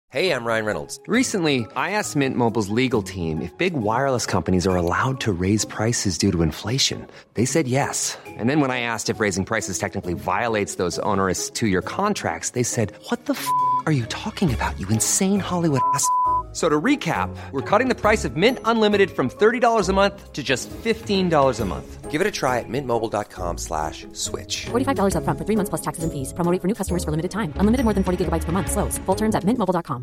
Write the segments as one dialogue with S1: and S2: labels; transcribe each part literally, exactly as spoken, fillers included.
S1: Hey, I'm Ryan Reynolds.
S2: Recently, I asked Mint Mobile's legal team if big wireless companies are allowed to raise prices due to inflation. They said yes. And then when I asked if raising prices technically violates those onerous two-year contracts, they said, "What the f*** are you talking about, you insane Hollywood ass?" So to recap, we're cutting the price of Mint Unlimited from thirty dollars a month to just fifteen dollars a month.
S1: Give it a try at mintmobile.com slash switch.
S3: forty-five dollars up front for three months plus taxes and fees. Promo rate for new customers for limited time. Unlimited more than forty gigabytes per month. Slows full terms at mint mobile dot com.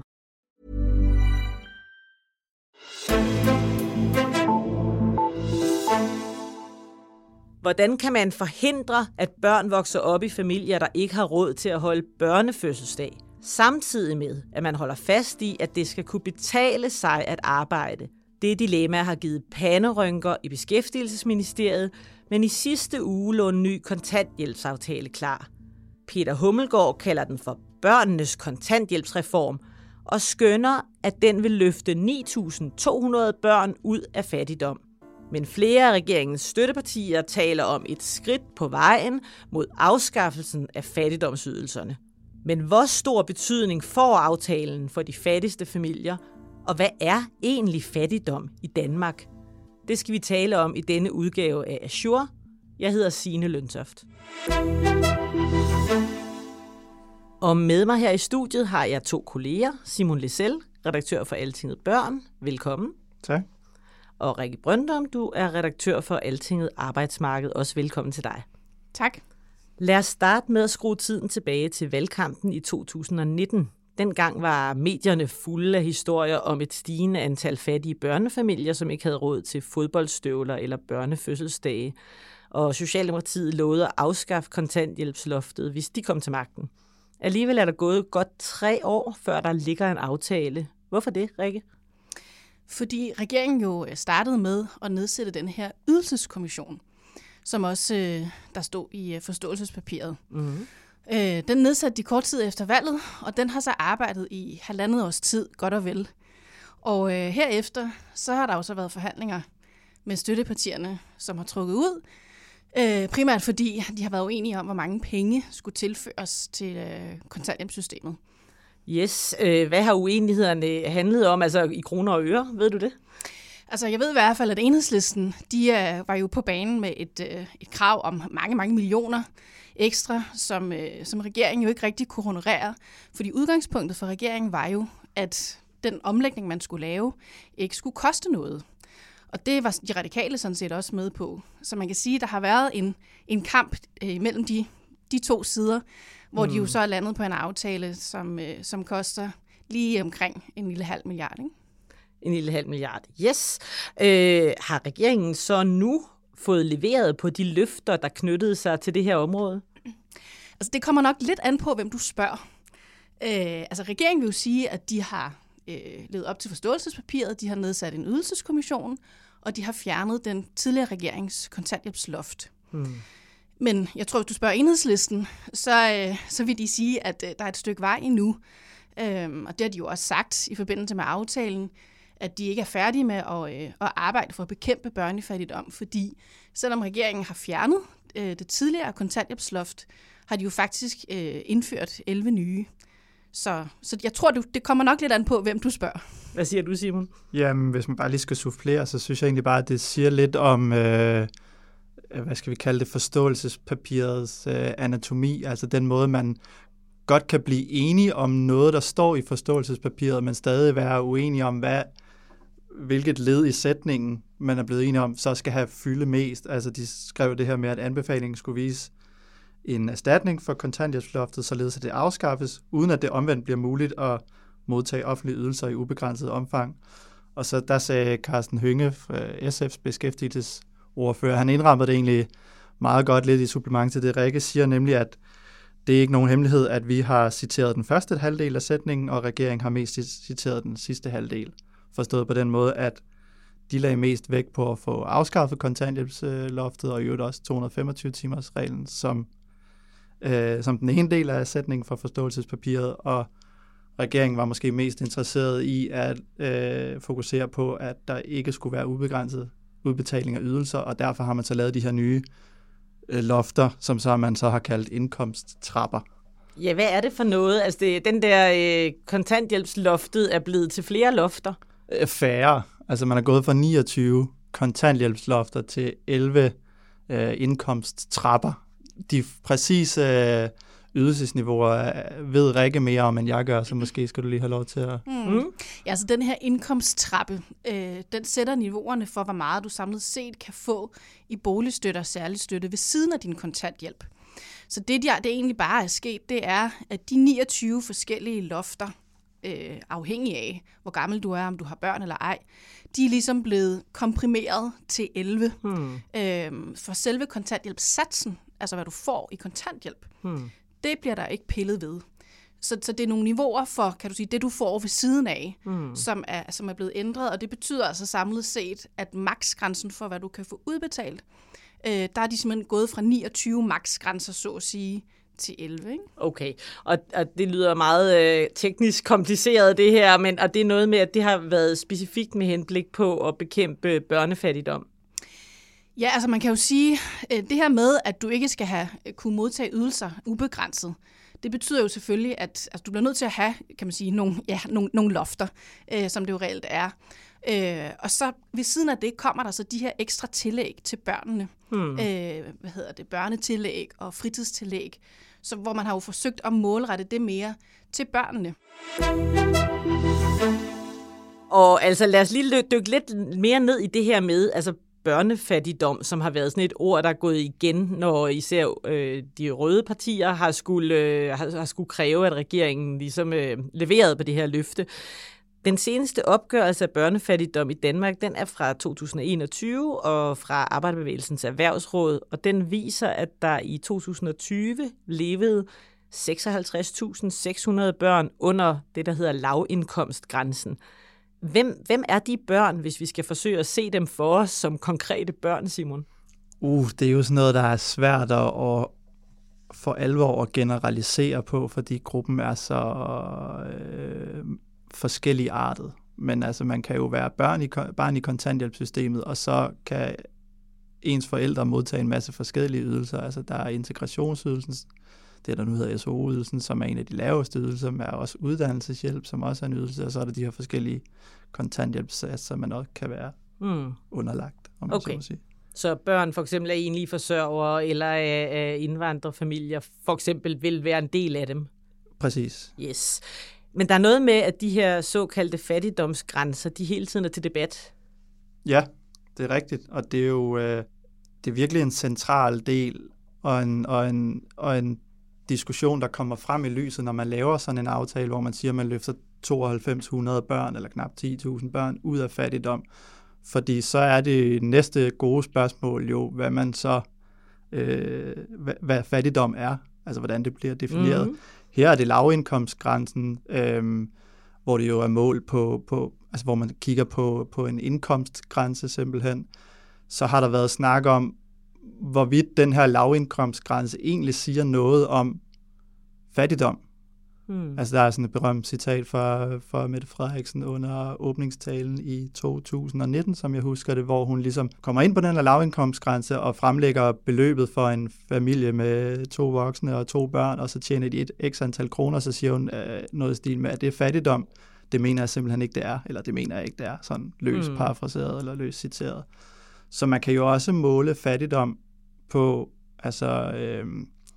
S4: Hvordan kan man forhindre, at børn vokser op i familier, der ikke har råd til at holde børnefødselsdag, samtidig med, at man holder fast i, at det skal kunne betale sig at arbejde? Det dilemma har givet panderynker i Beskæftigelsesministeriet, men i sidste uge lå en ny kontanthjælpsaftale klar. Peter Hummelgaard kalder den for børnenes kontanthjælpsreform og skønner, at den vil løfte ni tusind to hundrede børn ud af fattigdom. Men flere af regeringens støttepartier taler om et skridt på vejen mod afskaffelsen af fattigdomsydelserne. Men hvor stor betydning får aftalen for de fattigste familier, og hvad er egentlig fattigdom i Danmark? Det skal vi tale om i denne udgave af Azure. Jeg hedder Signe Løntoft. Og med mig her i studiet har jeg to kolleger. Simon Lissell, redaktør for Altinget Børn. Velkommen.
S5: Tak.
S4: Og Rikke Brøndum, du er redaktør for Altinget Arbejdsmarked. Også velkommen til dig.
S6: Tak.
S4: Lad os starte med at skrue tiden tilbage til valgkampen i to tusind nitten. Dengang var medierne fulde af historier om et stigende antal fattige børnefamilier, som ikke havde råd til fodboldstøvler eller børnefødselsdage. Og Socialdemokratiet lovede at afskaffe kontanthjælpsloftet, hvis de kom til magten. Alligevel er der gået godt tre år, før der ligger en aftale. Hvorfor det, Rikke?
S6: Fordi regeringen jo startede med at nedsætte den her ydelseskommission, som også der stod i forståelsespapiret. Mm-hmm. Den nedsatte de kort tid efter valget, og den har så arbejdet i halvandet års tid, godt og vel. Og øh, herefter, så har der jo så været forhandlinger med støttepartierne, som har trukket ud, øh, primært fordi de har været uenige om, hvor mange penge skulle tilføres til øh, kontanthjælpssystemet.
S4: Yes, øh, hvad har uenighederne handlet om, altså i kroner og øre, ved du det?
S6: Altså, jeg ved i hvert fald, at Enhedslisten, de øh, var jo på banen med et, øh, et krav om mange, mange millioner ekstra, som, øh, som regeringen jo ikke rigtig kunne honorere. Fordi udgangspunktet for regeringen var jo, at den omlægning, man skulle lave, ikke skulle koste noget. Og det var de radikale sådan set også med på. Så man kan sige, at der har været en, en kamp øh, mellem de, de to sider, hvor mm. de jo så er landet på en aftale, som, øh, som koster lige omkring en lille halv milliard, ikke?
S4: En lille halv milliard, yes. Øh, har regeringen så nu fået leveret på de løfter, der knyttede sig til det her område?
S6: Altså, det kommer nok lidt an på, hvem du spørger. Øh, altså, regeringen vil jo sige, at de har øh, levet op til forståelsespapiret, de har nedsat en ydelseskommission, og de har fjernet den tidligere regerings kontanthjælpsloft. Hmm. Men jeg tror, hvis du spørger Enhedslisten, så, øh, så vil de sige, at øh, der er et stykke vej endnu. Øh, og det har de jo også sagt i forbindelse med aftalen, at de ikke er færdige med at, øh, at arbejde for at bekæmpe børnefattigdom, fordi selvom regeringen har fjernet øh, det tidligere kontanthjælpsloft, har de jo faktisk øh, indført elleve nye. Så, så jeg tror, det kommer nok lidt an på, hvem du spørger.
S4: Hvad siger du, Simon?
S5: Jamen, hvis man bare lige skal sufflere, så synes jeg egentlig bare, at det siger lidt om, øh, hvad skal vi kalde det, forståelsespapirets øh, anatomi, altså den måde, man godt kan blive enige om noget, der står i forståelsespapiret, men stadig være uenige om, hvad, hvilket led i sætningen, man er blevet enige om, så skal have fylde mest. Altså, de skrev det her med, at anbefalingen skulle vise en erstatning for kontanthjælpsloftet, således at det afskaffes, uden at det omvendt bliver muligt at modtage offentlige ydelser i ubegrænset omfang. Og så der sagde Karsten Hønge, S F's beskæftigelsesordfører, han indrammede det egentlig meget godt lidt i supplement til det, Rikke siger, nemlig at det er ikke nogen hemmelighed, at vi har citeret den første halvdel af sætningen, og regeringen har mest citeret den sidste halvdel. Forstået på den måde, at de lagde mest vægt på at få afskaffet kontanthjælpsloftet, og i øvrigt også to hundrede og femogtyve timers reglen, som, øh, som den ene del af sætningen for forståelsespapiret, og regeringen var måske mest interesseret i at øh, fokusere på, at der ikke skulle være ubegrænset udbetaling af ydelser, og derfor har man så lavet de her nye lofter, som så man så har kaldt indkomsttrapper.
S4: Ja, hvad er det for noget? Altså, det, den der øh, kontanthjælpsloftet er blevet til flere lofter.
S5: Færre. Altså, man er gået fra niogtyve kontanthjælpslofter til elleve øh, indkomsttrapper. De præcise øh, ydelsesniveauer ved Rikke mere om, end jeg gør, så måske skal du lige have lov til at...
S6: Mm. Mm. Ja, altså den her indkomsttrappe, øh, den sætter niveauerne for, hvor meget du samlet set kan få i boligstøtte og særlig støtte ved siden af din kontanthjælp. Så det, der, det egentlig bare er sket, det er, at de niogtyve forskellige lofter, øh, afhængig af, hvor gammel du er, om du har børn eller ej, de er ligesom blevet komprimeret til elleve. Hmm. Øh, for selve kontanthjælpssatsen, altså hvad du får i kontanthjælp, hmm. det bliver der ikke pillet ved. Så, så det er nogle niveauer for, kan du sige, det du får ved siden af, hmm. som, er, som er blevet ændret, og det betyder altså samlet set, at maksgrænsen for, hvad du kan få udbetalt, øh, der er de simpelthen gået fra niogtyve maksgrænser, så at sige, til elleve, ikke?
S4: Okay, og, og det lyder meget øh, teknisk kompliceret det her, men og det er noget med, at det har været specifikt med henblik på at bekæmpe børnefattigdom.
S6: Ja, altså man kan jo sige, det her med, at du ikke skal have kunne modtage ydelser ubegrænset, det betyder jo selvfølgelig, at altså, du bliver nødt til at have, kan man sige, nogle, ja, nogle, nogle lofter, øh, som det jo reelt er. Øh, og så ved siden af det kommer der så de her ekstra tillæg til børnene. Hmm. Øh, hvad hedder det? Børnetillæg og fritidstillæg. Så, hvor man har jo forsøgt at målrette det mere til børnene.
S4: Og altså lad os lige dykke lidt mere ned i det her med altså børnefattigdom, som har været sådan et ord, der er gået igen, når især øh, de røde partier har skulle, øh, har, har skulle kræve, at regeringen ligesom øh, leverede på det her løfte. Den seneste opgørelse af børnefattigdom i Danmark, den er fra to tusind og enogtyve og fra Arbejderbevægelsens Erhvervsråd, og den viser, at der i to tusind og tyve levede seksoghalvtreds tusind seks hundrede børn under det, der hedder lavindkomstgrænsen. Hvem, hvem er de børn, hvis vi skal forsøge at se dem for os som konkrete børn, Simon?
S5: Uh, det er jo sådan noget, der er svært at, at for alvor at generalisere på, fordi gruppen er så øh, forskellige artet. Men altså, man kan jo være børn i, barn i kontanthjælpssystemet, og så kan ens forældre modtage en masse forskellige ydelser. Altså, der er integrationsydelsen, det der nu hedder S O O-ydelsen, som er en af de laveste ydelser, men er også uddannelseshjælp, som også er en ydelse, og så er der de her forskellige kontanthjælpssatser, man også kan være mm. underlagt, om man
S4: okay.
S5: så må sige.
S4: Så børn for eksempel af enlige forsørgere eller af indvandrerfamilier for eksempel vil være en del af dem?
S5: Præcis.
S4: Yes. Men der er noget med, at de her såkaldte fattigdomsgrænser, de hele tiden er til debat.
S5: Ja, det er rigtigt, og det er jo øh, det er virkelig en central del og en, og en, og en diskussion, der kommer frem i lyset, når man laver sådan en aftale, hvor man siger, at man løfter tooghalvfems hundrede børn, eller knap ti tusind børn, ud af fattigdom. Fordi så er det næste gode spørgsmål jo, hvad man så, øh, hvad, hvad fattigdom er, altså hvordan det bliver defineret. Mm-hmm. Her er det lavindkomstgrænsen, øh, hvor det jo er mål på, på altså hvor man kigger på, på en indkomstgrænse simpelthen. Så har der været snak om, hvorvidt den her lavindkomstgrænse egentlig siger noget om fattigdom. Hmm. Altså der er sådan et berømt citat fra, fra Mette Frederiksen under åbningstalen i to tusind og nitten, som jeg husker det, hvor hun ligesom kommer ind på den her lavindkomstgrænse og fremlægger beløbet for en familie med to voksne og to børn, og så tjener de et x antal kroner, så siger hun øh, noget i stil med, at det er fattigdom. Det mener jeg simpelthen ikke, det er, eller det mener jeg ikke, det er, sådan løs hmm. parafraseret eller løs citeret. Så man kan jo også måle fattigdom på, altså, øh,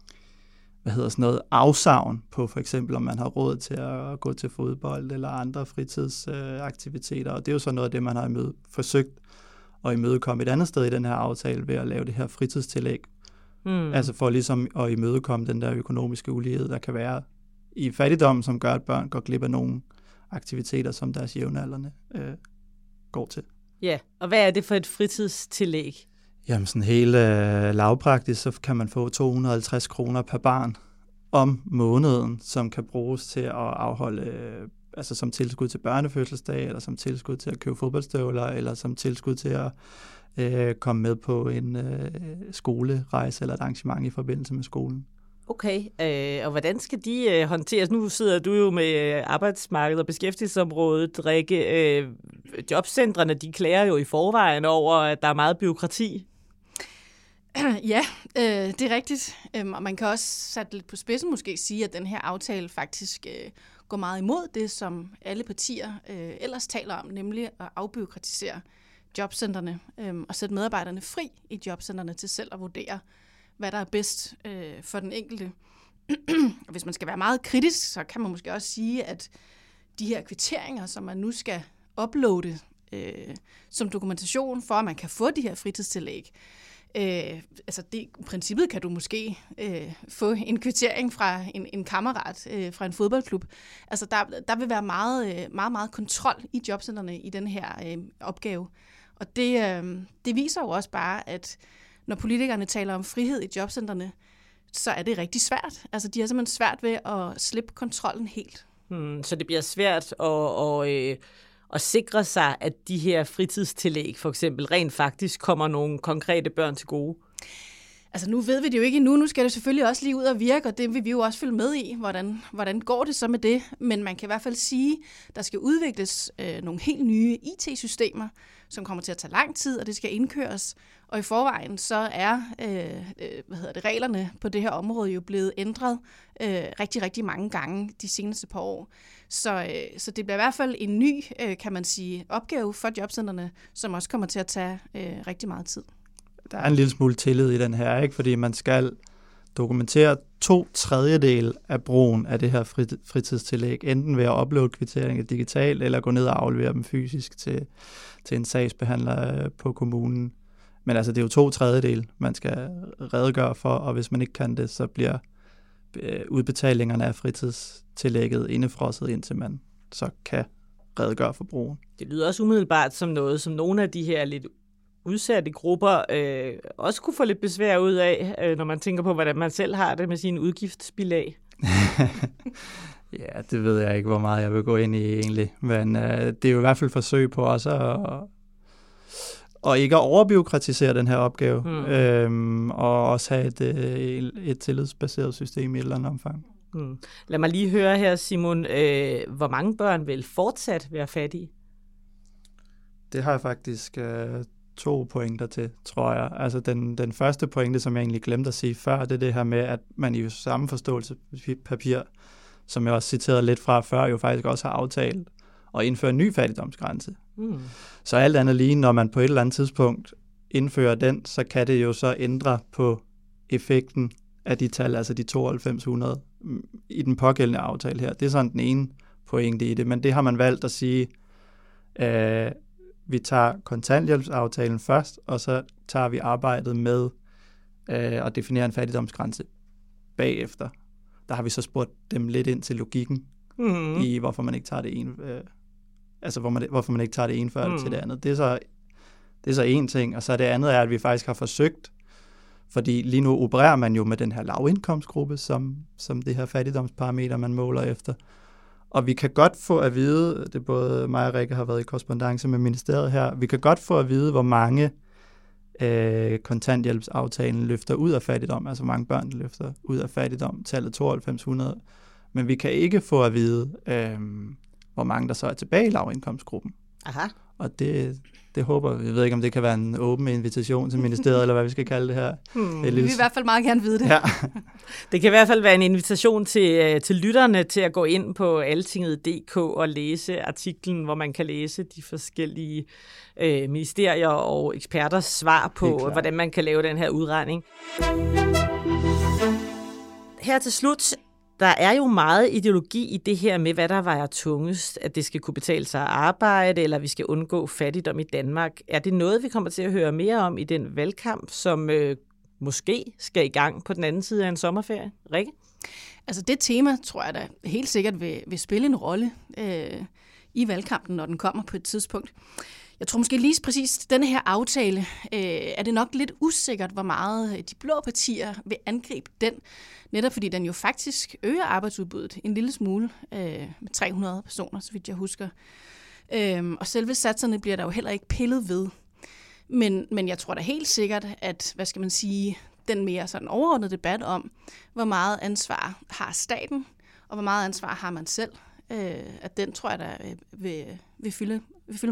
S5: hvad hedder sådan noget, afsavn på for eksempel, om man har råd til at gå til fodbold eller andre fritidsaktiviteter, øh, og det er jo så noget af det, man har imøde, forsøgt at imødekomme et andet sted i den her aftale ved at lave det her fritidstillæg. Mm. Altså for ligesom at imødekomme den der økonomiske ulighed, der kan være i fattigdom, som gør, at børn går glip af nogle aktiviteter, som deres jævnaldrende øh, går til.
S4: Ja, og hvad er det for et fritidstillæg?
S5: Jamen sådan helt øh, lavpraktisk, så kan man få to hundrede og halvtreds kroner per barn om måneden, som kan bruges til at afholde, øh, altså som tilskud til børnefødselsdag, eller som tilskud til at købe fodboldstøvler, eller som tilskud til at øh, komme med på en øh, skolerejse eller et arrangement i forbindelse med skolen.
S4: Okay, øh, og hvordan skal de øh, håndteres? Nu sidder du jo med arbejdsmarkedet og beskæftigelsesområdet, Rikke. Øh, jobcentrene, de klager jo i forvejen over, at der er meget bureaukrati.
S6: Ja, øh, det er rigtigt. Øhm, og man kan også sætte lidt på spidsen måske sige, at den her aftale faktisk øh, går meget imod det, som alle partier øh, ellers taler om, nemlig at afbureaukratisere jobcentrene øh, og sætte medarbejderne fri i jobcentrene til selv at vurdere, hvad der er bedst øh, for den enkelte. Og hvis man skal være meget kritisk, så kan man måske også sige, at de her kvitteringer, som man nu skal uploade øh, som dokumentation for, at man kan få de her fritidstillæg, Øh, altså det, i princippet kan du måske øh, få en kvittering fra en, en kammerat øh, fra en fodboldklub. Altså der, der vil være meget, øh, meget, meget kontrol i jobcentrene i den her øh, opgave. Og det, øh, det viser jo også bare, at når politikerne taler om frihed i jobcentrene, så er det rigtig svært. Altså de har simpelthen svært ved at slippe kontrollen helt.
S4: Hmm, så det bliver svært at... Og, øh og sikre sig, at de her fritidstillæg for eksempel rent faktisk kommer nogle konkrete børn til gode?
S6: Altså nu ved vi det jo ikke endnu. Nu skal det selvfølgelig også lige ud og virke, og det vil vi jo også følge med i. Hvordan, hvordan går det så med det? Men man kan i hvert fald sige, at der skal udvikles øh, nogle helt nye I T-systemer, som kommer til at tage lang tid, og det skal indkøres. Og i forvejen så er øh, hvad hedder det, reglerne på det her område jo blevet ændret øh, rigtig, rigtig mange gange de seneste par år. Så, øh, så det bliver i hvert fald en ny, øh, kan man sige, opgave for jobcentrene, som også kommer til at tage øh, rigtig meget tid.
S5: Der er en lille smule tillid i den her, ikke? Fordi man skal dokumentere to tredjedel af brugen af det her fritidstillæg, enten ved at uploade kvitteringer digitalt, eller gå ned og aflevere dem fysisk til, til en sagsbehandler på kommunen. Men altså, det er jo to tredjedel, man skal redegøre for, og hvis man ikke kan det, så bliver udbetalingerne af fritidstillægget indefrosset, indtil man så kan redegøre for brugen.
S4: Det lyder også umiddelbart som noget, som nogle af de her lidt udsatte grupper øh, også kunne få lidt besvær ud af, øh, når man tænker på, hvordan man selv har det med sine udgiftsbilag.
S5: Ja, det ved jeg ikke, hvor meget jeg vil gå ind i egentlig, men øh, det er jo i hvert fald forsøg på også at og ikke at overbureaukratisere den her opgave, mm. øhm, og også have et, et, et tillidsbaseret system i et eller andet omfang.
S4: Mm. Lad mig lige høre her, Simon, øh, hvor mange børn vil fortsat være fattige?
S5: Det har jeg faktisk øh, to pointer til, tror jeg. Altså den, den første pointe, som jeg egentlig glemte at sige før, det er det her med, at man i samme forståelsespapir, som jeg også citerede lidt fra før, jo faktisk også har aftalt at indføre en ny fattigdomsgrænse. Mm. Så alt andet lige, når man på et eller andet tidspunkt indfører den, så kan det jo så ændre på effekten af de tal, altså de tooghalvfems hundrede i den pågældende aftale her. Det er sådan den ene pointe i det, men det har man valgt at sige, øh, vi tager kontanthjælpsaftalen først, og så tager vi arbejdet med øh, at definere en fattigdomsgrænse bagefter. Der har vi så spurgt dem lidt ind til logikken mm. i, hvorfor man ikke tager det ene, øh, altså hvor man, hvorfor man ikke tager det ene før mm. til det andet. Det er så det er så en ting, og så det andet er, at vi faktisk har forsøgt, fordi lige nu opererer man jo med den her lavindkomstgruppe, som, som det her fattigdomsparameter, man måler efter. Og vi kan godt få at vide, det både mig og Rikke har været i korrespondance med ministeriet her, vi kan godt få at vide, hvor mange øh, kontanthjælpsaftalen løfter ud af fattigdom, altså hvor mange børn løfter ud af fattigdom, tallet tooghalvfems hundrede. Men vi kan ikke få at vide, øh, hvor mange der så er tilbage i lavindkomstgruppen. Aha. Og det, det håber vi. Jeg ved ikke, om det kan være en åben invitation til ministeriet, eller hvad vi skal kalde det her.
S6: Hmm, det vi vil i hvert fald meget gerne vide det.
S5: Ja.
S4: Det kan i hvert fald være en invitation til, til lytterne til at gå ind på altinget punktum d k og læse artiklen, hvor man kan læse de forskellige øh, ministerier og eksperters svar på, hvordan man kan lave den her udregning. Her til slut, der er jo meget ideologi i det her med, hvad der vejer tungest, at det skal kunne betale sig at arbejde, eller vi skal undgå fattigdom i Danmark. Er det noget, vi kommer til at høre mere om i den valgkamp, som øh, måske skal i gang på den anden side af en sommerferie? Rikke?
S6: Altså det tema, tror jeg da helt sikkert vil, vil spille en rolle øh, i valgkampen, når den kommer på et tidspunkt. Jeg tror måske lige præcis denne her aftale, øh, er det nok lidt usikkert, hvor meget de blå partier vil angribe den, netop fordi den jo faktisk øger arbejdsudbuddet en lille smule øh, med tre hundrede personer, så vidt jeg husker. Øh, og selve satserne bliver der jo heller ikke pillet ved. Men, men jeg tror da helt sikkert, at, hvad skal man sige, den mere sådan overordnede debat om, hvor meget ansvar har staten, og hvor meget ansvar har man selv, øh, at den tror jeg da vil, vil, fylde, vil fylde meget.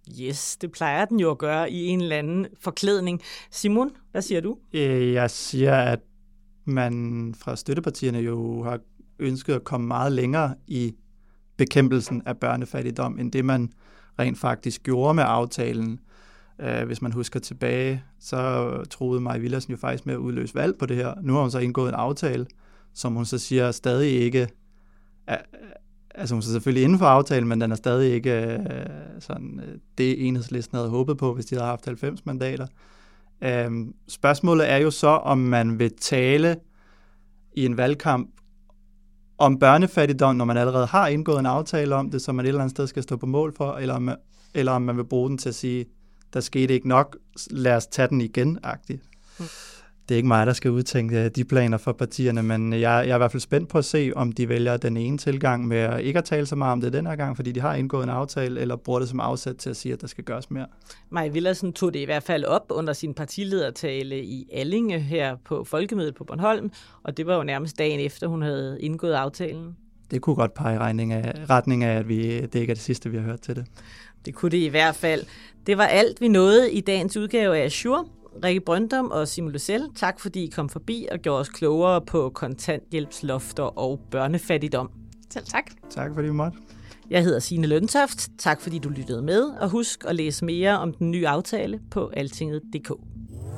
S4: Yes, det plejer den jo at gøre i en eller anden forklædning. Simon, hvad siger du?
S5: Jeg siger, at man fra støttepartierne jo har ønsket at komme meget længere i bekæmpelsen af børnefattigdom, end det man rent faktisk gjorde med aftalen. Hvis man husker tilbage, så troede Mai Villadsen jo faktisk med at udløse valg på det her. Nu har hun så indgået en aftale, som hun så siger stadig ikke, altså hun er selvfølgelig inden for aftalen, men den er stadig ikke sådan det Enhedslisten havde håbet på, hvis de havde haft halvfems mandater. Spørgsmålet er jo så, om man vil tale i en valgkamp om børnefattigdom, når man allerede har indgået en aftale om det, som man et eller andet sted skal stå på mål for, eller om man, eller om man vil bruge den til at sige, der skete ikke nok, lad os tage den igen-agtigt. Mm. Det er ikke mig, der skal udtænke de planer for partierne, men jeg, jeg er i hvert fald spændt på at se, om de vælger den ene tilgang med at ikke at tale så meget om det den her gang, fordi de har indgået en aftale, eller bruger det som afsæt til at sige, at der skal gøres mere. Mai
S4: Villadsen tog det i hvert fald op under sin partiledertale i Allinge her på Folkemødet på Bornholm, og det var jo nærmest dagen efter, hun havde indgået aftalen.
S5: Det kunne godt pege i af, retning af, at vi, det ikke er det sidste, vi har hørt til det.
S4: Det kunne det i hvert fald. Det var alt, vi nåede i dagens udgave af Azure. Rikke Brøndum og Simon Lucelle, tak fordi I kom forbi og gjorde os klogere på kontanthjælpslofter og børnefattigdom.
S6: Selv tak.
S5: Tak fordi vi måtte.
S4: Jeg hedder Signe Løntoft. Tak fordi du lyttede med, og husk at læse mere om den nye aftale på altinget punktum d k.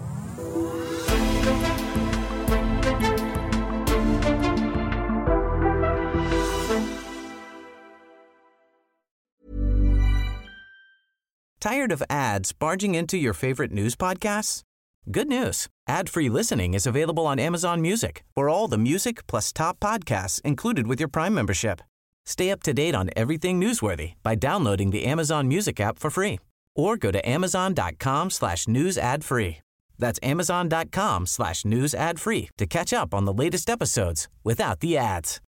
S7: Tired of ads barging into your favorite news podcasts? Good news. Ad-free listening is available on Amazon Music for all the music plus top podcasts included with your Prime membership. Stay up to date on everything newsworthy by downloading the Amazon Music app for free or go to amazon.com slash news ad free. That's amazon.com slash news ad free to catch up on the latest episodes without the ads.